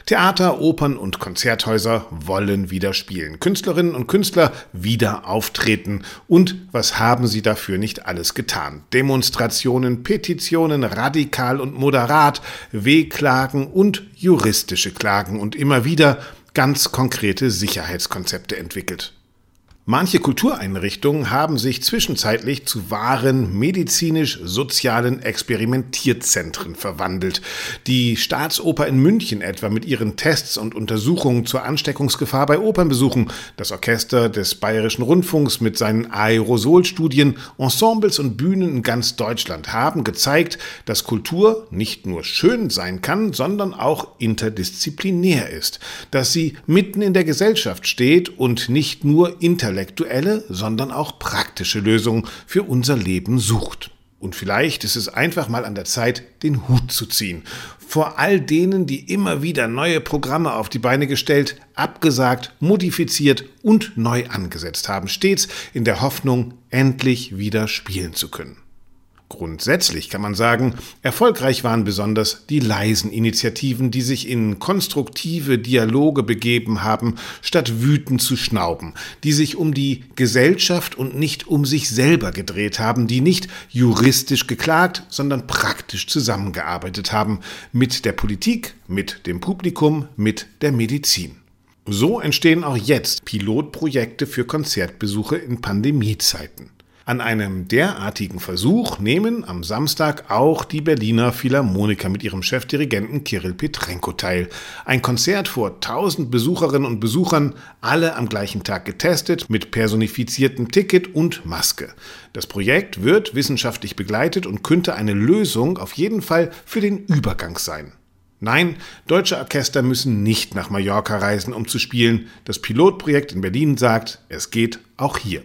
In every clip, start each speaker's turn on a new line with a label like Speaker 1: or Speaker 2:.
Speaker 1: Theater, Opern und Konzerthäuser wollen wieder spielen. Künstlerinnen und Künstler wieder auftreten. Und was haben sie dafür nicht alles getan? Demonstrationen, Petitionen, radikal und moderat, Wehklagen und juristische Klagen und immer wieder ganz konkrete Sicherheitskonzepte entwickelt. Manche Kultureinrichtungen haben sich zwischenzeitlich zu wahren medizinisch-sozialen Experimentierzentren verwandelt. Die Staatsoper in München etwa mit ihren Tests und Untersuchungen zur Ansteckungsgefahr bei Opernbesuchen, das Orchester des Bayerischen Rundfunks mit seinen Aerosolstudien, Ensembles und Bühnen in ganz Deutschland haben gezeigt, dass Kultur nicht nur schön sein kann, sondern auch interdisziplinär ist, dass sie mitten in der Gesellschaft steht und nicht nur intellektuelle, sondern auch praktische Lösungen für unser Leben sucht. Und vielleicht ist es einfach mal an der Zeit, den Hut zu ziehen. Vor all denen, die immer wieder neue Programme auf die Beine gestellt, abgesagt, modifiziert und neu angesetzt haben, stets in der Hoffnung, endlich wieder spielen zu können. Grundsätzlich kann man sagen, erfolgreich waren besonders die leisen Initiativen, die sich in konstruktive Dialoge begeben haben, statt wütend zu schnauben, die sich um die Gesellschaft und nicht um sich selber gedreht haben, die nicht juristisch geklagt, sondern praktisch zusammengearbeitet haben, mit der Politik, mit dem Publikum, mit der Medizin. So entstehen auch jetzt Pilotprojekte für Konzertbesuche in Pandemiezeiten. An einem derartigen Versuch nehmen am Samstag auch die Berliner Philharmoniker mit ihrem Chefdirigenten Kirill Petrenko teil. Ein Konzert vor 1000 Besucherinnen und Besuchern, alle am gleichen Tag getestet, mit personifiziertem Ticket und Maske. Das Projekt wird wissenschaftlich begleitet und könnte eine Lösung auf jeden Fall für den Übergang sein. Nein, deutsche Orchester müssen nicht nach Mallorca reisen, um zu spielen. Das Pilotprojekt in Berlin sagt, es geht auch hier.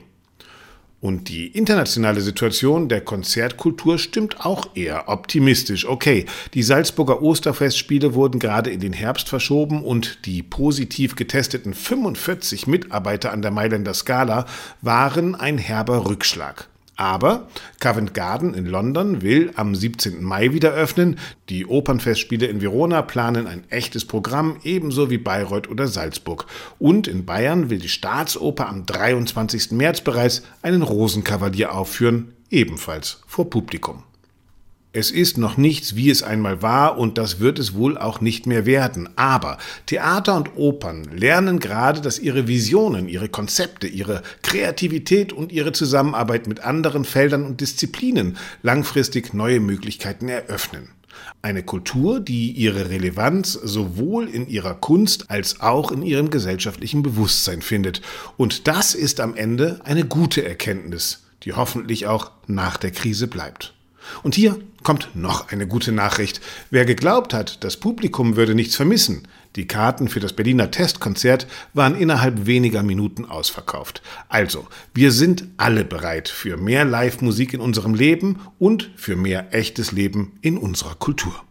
Speaker 1: Und die internationale Situation der Konzertkultur stimmt auch eher optimistisch. Okay, die Salzburger Osterfestspiele wurden gerade in den Herbst verschoben und die positiv getesteten 45 Mitarbeiter an der Mailänder Scala waren ein herber Rückschlag. Aber Covent Garden in London will am 17. Mai wieder öffnen. Die Opernfestspiele in Verona planen ein echtes Programm, ebenso wie Bayreuth oder Salzburg. Und in Bayern will die Staatsoper am 23. März bereits einen Rosenkavalier aufführen, ebenfalls vor Publikum. Es ist noch nichts, wie es einmal war, und das wird es wohl auch nicht mehr werden. Aber Theater und Opern lernen gerade, dass ihre Visionen, ihre Konzepte, ihre Kreativität und ihre Zusammenarbeit mit anderen Feldern und Disziplinen langfristig neue Möglichkeiten eröffnen. Eine Kultur, die ihre Relevanz sowohl in ihrer Kunst als auch in ihrem gesellschaftlichen Bewusstsein findet. Und das ist am Ende eine gute Erkenntnis, die hoffentlich auch nach der Krise bleibt. Und hier kommt noch eine gute Nachricht. Wer geglaubt hat, das Publikum würde nichts vermissen, die Karten für das Berliner Testkonzert waren innerhalb weniger Minuten ausverkauft. Also, wir sind alle bereit für mehr Live-Musik in unserem Leben und für mehr echtes Leben in unserer Kultur.